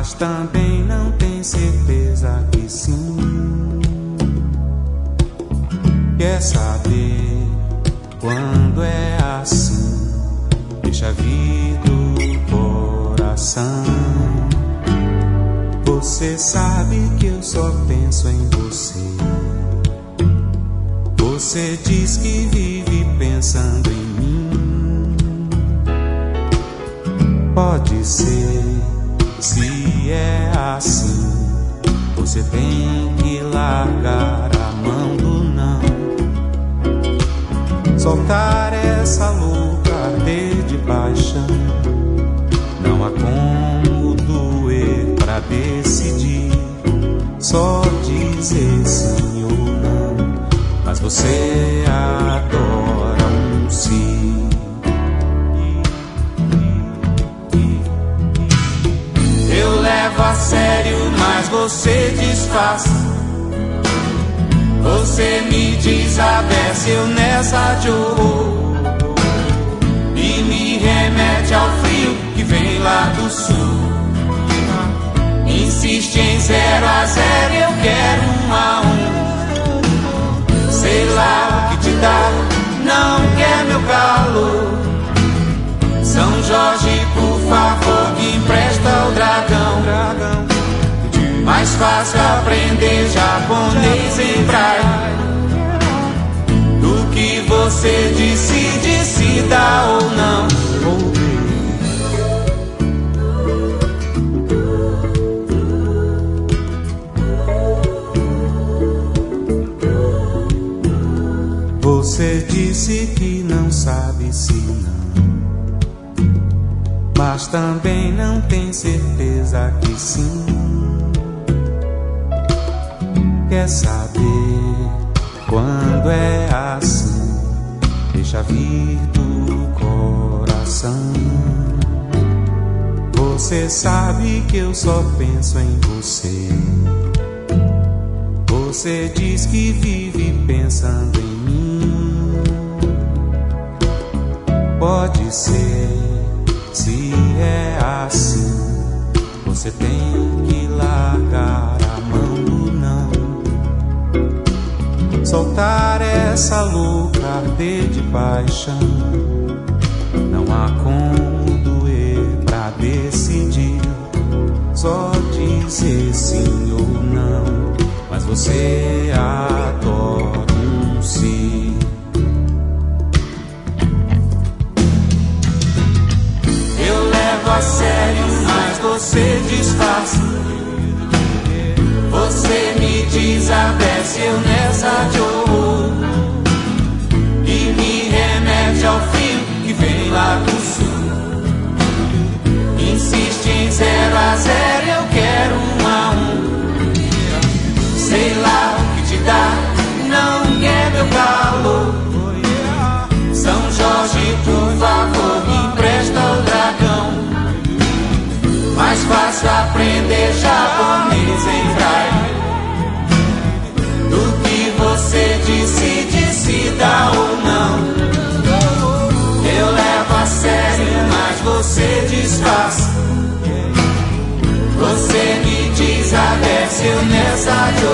mas também não tem certeza que sim. Quer saber quando é assim? Deixa vir do coração. Você sabe que eu só penso em você. Você diz que vive pensando em mim. Pode ser, se é assim, você tem que largar a mão do não. Soltar essa louca arder de paixão. Não há como doer pra decidir. Só dizer sim ou não. Mas você adora um sim. Eu levo a sério, mas você disfarça. Você me desabece, eu nessa de horror. E me remete ao frio que vem lá do sul. Insiste em 0 a 0, eu quero 1 a 1. Sei lá o que te dá, não quer meu calor. São Jorge, por favor, me empresta o dragão. Mais fácil aprender japonês em praia do que você decide se dá ou não. Você disse que não sabe se não, mas também não tem certeza que sim. Quer saber quando é assim? Deixa vir do coração. Você sabe que eu só penso em você. Você diz que vive pensando em mim. Pode ser, se é assim, você tem que largar a mão do não. Soltar essa louca arder de paixão. Não há como doer pra decidir. Só dizer sim ou não. Mas você adora um sim. Eu levo a sério, mas você disfarça. Você me desabece, eu nessa de horror. E me remete ao frio que vem lá do sul. Insiste em 0 a 0, eu quero 1 a 1. Sei lá o que te dá, não quer meu calor. São Jorge, por favor, me empresta o dragão. Mais fácil aprender japonês em praia do que você decide se dá ou não. Eu levo a sério, mas você disfarça. Você me desabece, eu nessa